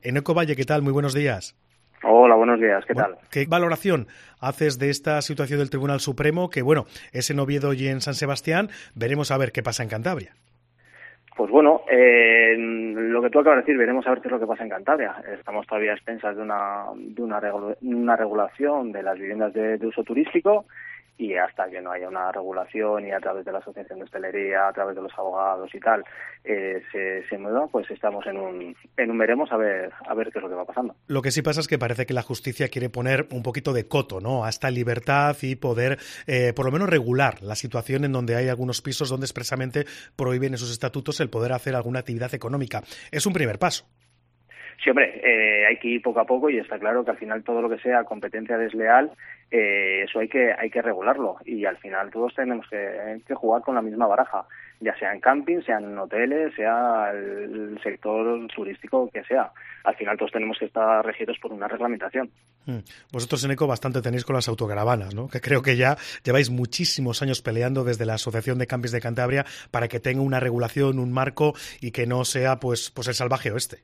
Eneco Valle, ¿qué tal? Muy buenos días. Hola, buenos días, ¿qué tal? ¿Qué valoración haces de esta situación del Tribunal Supremo? Que es en Oviedo y en San Sebastián. Veremos a ver qué pasa en Cantabria. Pues bueno, lo que tú acabas de decir, veremos a ver qué es lo que pasa en Cantabria. Estamos todavía a expensas de una regulación de las viviendas de uso turístico, y hasta que no haya una regulación y a través de la Asociación de Hostelería, a través de los abogados y tal, se mueva, pues estamos en un veremos a ver qué es lo que va pasando. Lo que sí pasa es que parece que la justicia quiere poner un poquito de coto, ¿no?, a esta libertad y poder, por lo menos, regular la situación en donde hay algunos pisos donde expresamente prohíben en sus estatutos el poder hacer alguna actividad económica. Es un primer paso. Sí, hombre, hay que ir poco a poco y está claro que al final todo lo que sea competencia desleal, eso hay que regularlo, y al final todos tenemos que jugar con la misma baraja, ya sea en camping, sea en hoteles, sea el sector turístico que sea. Al final todos tenemos que estar regidos por una reglamentación. Vosotros, Eneco, bastante tenéis con las autocaravanas, ¿no?, que creo que ya lleváis muchísimos años peleando desde la Asociación de Campings de Cantabria para que tenga una regulación, un marco, y que no sea pues el salvaje oeste.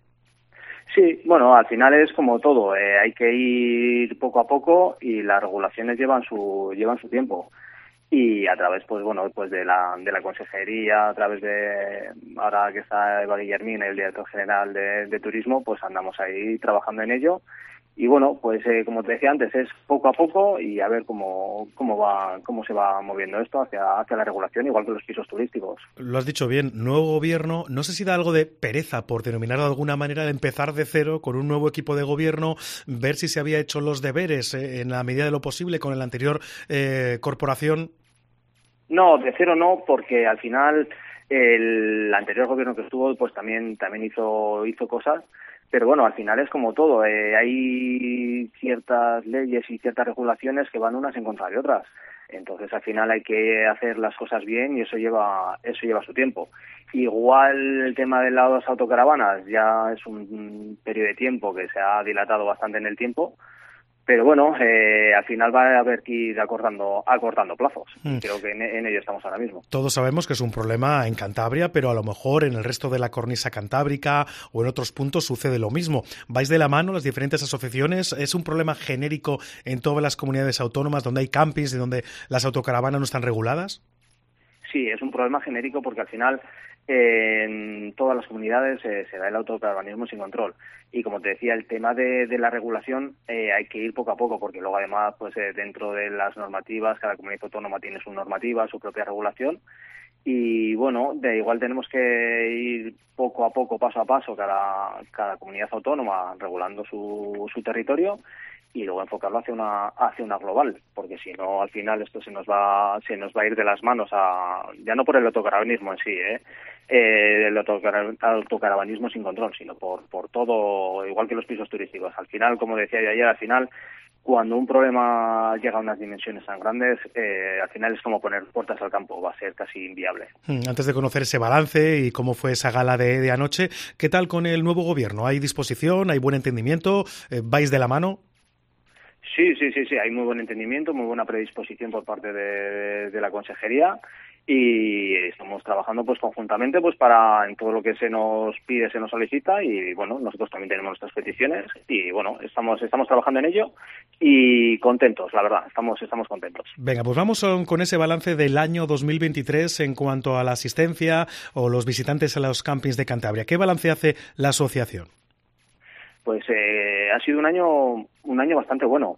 Sí, bueno, al final es como todo, hay que ir poco a poco y las regulaciones llevan su tiempo. Y a través, pues de la consejería, a través de, ahora que está Eva Guillermín, el director general de turismo, pues andamos ahí trabajando en ello. Y bueno, pues como te decía antes, es poco a poco y a ver cómo se va moviendo esto hacia la regulación, igual que los pisos turísticos. Lo has dicho bien, nuevo gobierno. No sé si da algo de pereza, por denominarlo de alguna manera, de empezar de cero con un nuevo equipo de gobierno, ver si se había hecho los deberes en la medida de lo posible con la anterior corporación. No, de cero no, porque al final el anterior gobierno que estuvo pues también hizo cosas. Pero bueno, al final es como todo, hay ciertas leyes y ciertas regulaciones que van unas en contra de otras. Entonces al final hay que hacer las cosas bien y eso lleva su tiempo. Igual el tema de las autocaravanas ya es un periodo de tiempo que se ha dilatado bastante en el tiempo. Pero bueno, al final va a haber que ir acortando plazos. Creo que en ello estamos ahora mismo. Todos sabemos que es un problema en Cantabria, pero a lo mejor en el resto de la cornisa cantábrica o en otros puntos sucede lo mismo. ¿Vais de la mano las diferentes asociaciones? ¿Es un problema genérico en todas las comunidades autónomas donde hay campings y donde las autocaravanas no están reguladas? Sí, es un problema genérico porque al final en todas las comunidades se da el autocaravanismo sin control. Y como te decía, el tema de la regulación hay que ir poco a poco, porque luego además pues dentro de las normativas, cada comunidad autónoma tiene su normativa, su propia regulación. Y bueno, igual tenemos que ir poco a poco, paso a paso, cada comunidad autónoma regulando su territorio, y luego enfocarlo hacia una global, porque si no al final esto se nos va a ir de las manos, ya no por el autocaravanismo en sí, el autocaravanismo sin control, sino por todo, igual que los pisos turísticos. Al final, como decía yo ayer, cuando un problema llega a unas dimensiones tan grandes, al final es como poner puertas al campo, va a ser casi inviable. Antes de conocer ese balance y cómo fue esa gala de anoche, ¿qué tal con el nuevo gobierno? ¿Hay disposición? ¿Hay buen entendimiento? ¿Vais de la mano? Sí, hay muy buen entendimiento, muy buena predisposición por parte de la consejería, y estamos trabajando pues conjuntamente pues para en todo lo que se nos pide, se nos solicita, y bueno, nosotros también tenemos nuestras peticiones y bueno, estamos trabajando en ello y contentos, la verdad, estamos contentos. Venga, pues vamos con ese balance del año 2023 en cuanto a la asistencia o los visitantes a los campings de Cantabria. ¿Qué balance hace la asociación? Pues ha sido un año bastante bueno.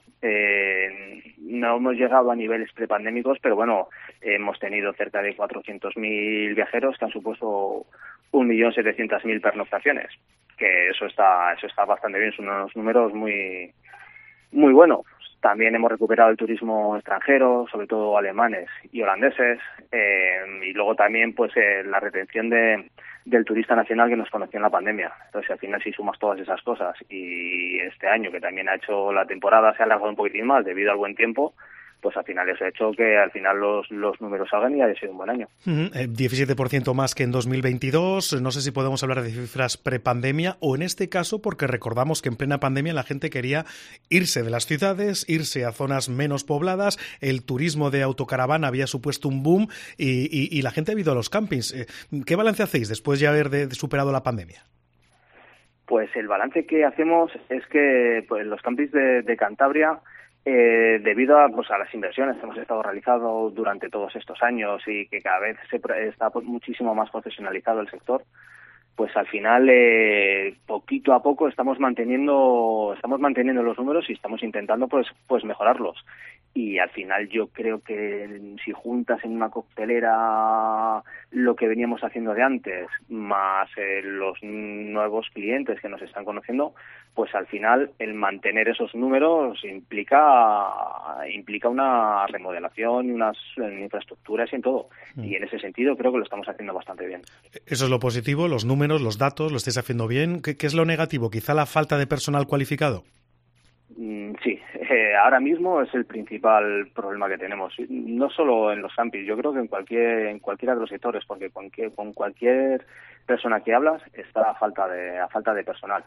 No hemos llegado a niveles prepandémicos, pero bueno, hemos tenido cerca de 400.000 viajeros que han supuesto 1.700.000 pernoctaciones, que eso está bastante bien, son unos números muy muy buenos. También hemos recuperado el turismo extranjero, sobre todo alemanes y holandeses, y luego también pues la retención del turista nacional que nos conoció en la pandemia. Entonces, al final, si sumas todas esas cosas y este año, que también ha hecho la temporada, se ha alargado un poquitín más debido al buen tiempo, pues al final eso ha hecho que al final los números salgan y haya sido un buen año. 17% más que en 2022. No sé si podemos hablar de cifras prepandemia o en este caso porque recordamos que en plena pandemia la gente quería irse de las ciudades, irse a zonas menos pobladas, el turismo de autocaravana había supuesto un boom y la gente ha ido a los campings. ¿Qué balance hacéis después de haber superado la pandemia? Pues el balance que hacemos es que pues, los campings de Cantabria, debido a las inversiones que hemos estado realizando durante todos estos años y que cada vez está muchísimo más profesionalizado el sector, pues al final poquito a poco estamos manteniendo los números y estamos intentando pues mejorarlos. Y al final yo creo que si juntas en una coctelera lo que veníamos haciendo de antes más los nuevos clientes que nos están conociendo, pues al final el mantener esos números implica una remodelación y unas infraestructuras y en todo. Y en ese sentido creo que lo estamos haciendo bastante bien. Eso es lo positivo, los números, los datos, lo estáis haciendo bien. ¿Qué es lo negativo? ¿Quizá la falta de personal cualificado? Sí, ahora mismo es el principal problema que tenemos, no solo en los campings, yo creo que en cualquiera de los sectores, porque con cualquier persona que hablas está a falta de personal.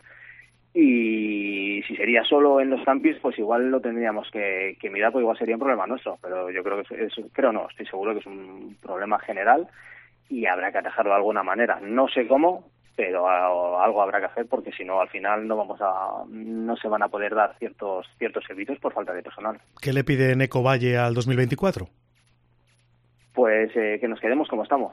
Y si sería solo en los campings, pues igual lo tendríamos que mirar, pues igual sería un problema nuestro, pero yo creo que estoy seguro que es un problema general y habrá que atajarlo de alguna manera. No sé cómo, pero algo habrá que hacer, porque si no al final no se van a poder dar ciertos servicios por falta de personal. ¿Qué le pide Ecovalle al 2024? Pues que nos quedemos como estamos.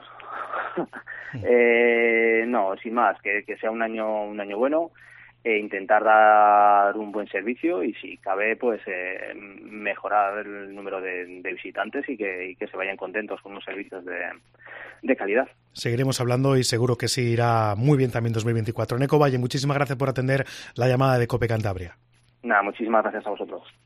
No, sin más, que sea un año bueno, intentar dar un buen servicio y si cabe pues mejorar el número de visitantes y que se vayan contentos con unos servicios de calidad. Seguiremos hablando y seguro que sí irá muy bien también 2024. Ecovalle, muchísimas gracias por atender la llamada de COPE Cantabria. Nada, muchísimas gracias a vosotros.